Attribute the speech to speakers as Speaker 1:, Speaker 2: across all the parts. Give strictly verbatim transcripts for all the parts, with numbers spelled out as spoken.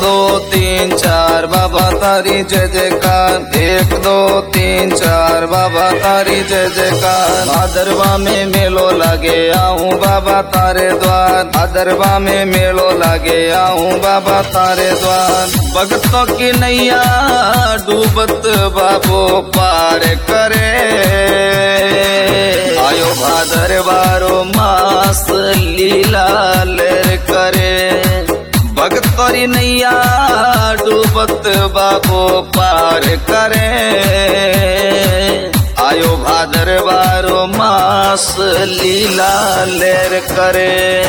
Speaker 1: दो तीन चार बाबा तारी जय जयकार। एक दो तीन चार बाबा तारी जय जयकार। भादरवा में मेलो लागे आऊं बाबा तारे द्वार। भादरवा में मेलो लागे आऊं बाबा तारे द्वार। भक्तों की नैया डूबत बाबो पार करे। आयो भादरवारो मास लीला लेर करे। भक्तोरी नैया डूबत बाबो पार करे। आयो भादरवारो मास लीला लेर करे।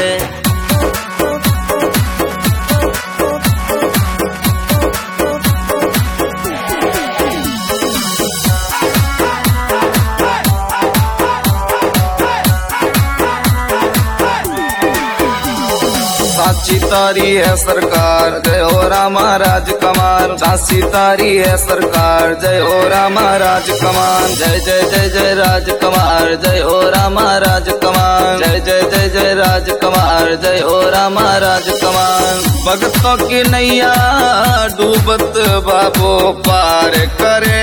Speaker 1: साची तारी है सरकार जय हो रामा राजकुमार। साची तारी है सरकार जय हो रामा राजकुमार। जय जय जय जय राजकुमार जय हो रामा राजकुमार। जय जय जय जय राजकुमार जय हो रामा राजकुमार। भक्तों की नैया डूबत बाबो पार करे।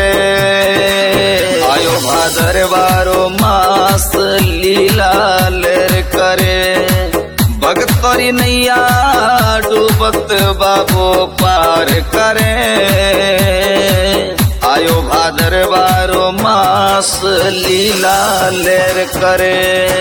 Speaker 1: आयो भादरवारो मास लीला लेर करे। भक्तोरी नैया डूबत बाबो पार करे। आयो भादरवारो मास लीला लेर करे।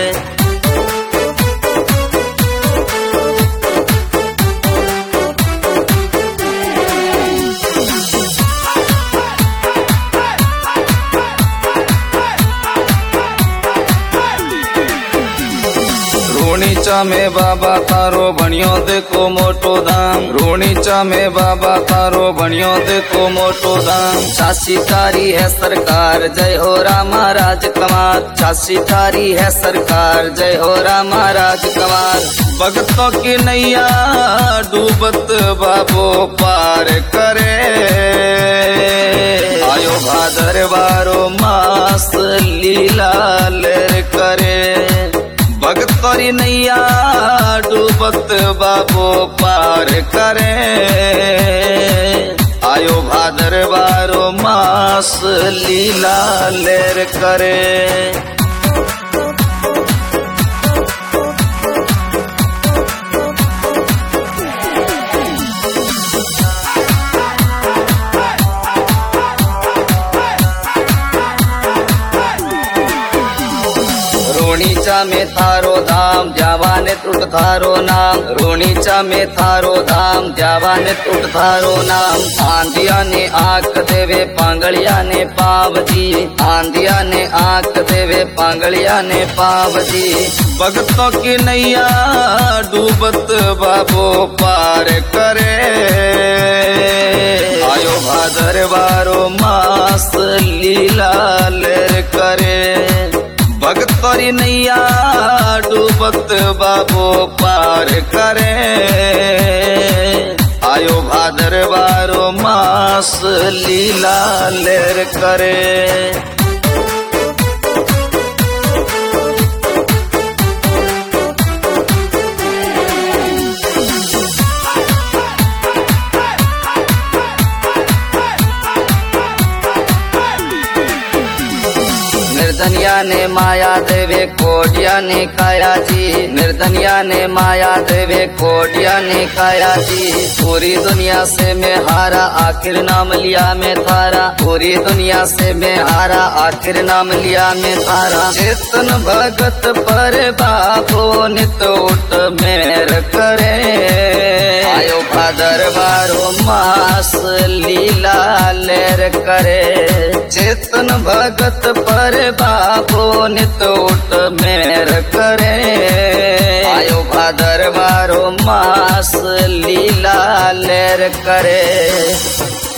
Speaker 1: रूणीचा में बाबा तारो बनियो देखो मोटो धाम। रूणीचा में बाबा तारो बनियो देखो मोटो धाम। छासी तारी है सरकार जय हो रामा राजकुमार। छासी तारी है सरकार जय हो रामा राजकुमार। भक्तों की नैया डूबत बाबो पार करे। आयो भादरवारो मास लीला लेर करे। भक्तोरी नैया डूबत बाबो पार करे। आयो भादरवारो मास लीला लेर करे। रूणीचा में थारो धाम जावाने टूट थारो नाम। रूणीचा में थारो धाम जावाने टूट थारो नाम। आंधिया ने आंख देवे पांगलिया ने पावजी। आंधिया ने आंख देवे पांगलिया ने पावजी। भक्तों की नैया डूबत बाबो पार करे। आयो भादरवारो मास लीला लेर करे। भक्तोरी नैया डूबत बाबो पार करे। आयो भादरवारो मास लीला लेर करे। निर्धनिया ने माया देवे कोटिया ने काया जी। निर्धनिया ने माया देवे कोटिया ने काया जी। पूरी दुनिया से मैं हारा आखिर नाम लिया मैं थारा। पूरी दुनिया से मैं हारा आखिर नाम लिया मैं थारा। चेतन भगत पर बाबो नित उठ मेर करे। आयो भादरवारो मास लीला लेर करे। चेतन भगत पर बाबो नित उठ मेर करे। आयो भादरवारो मास लीला लेर करे।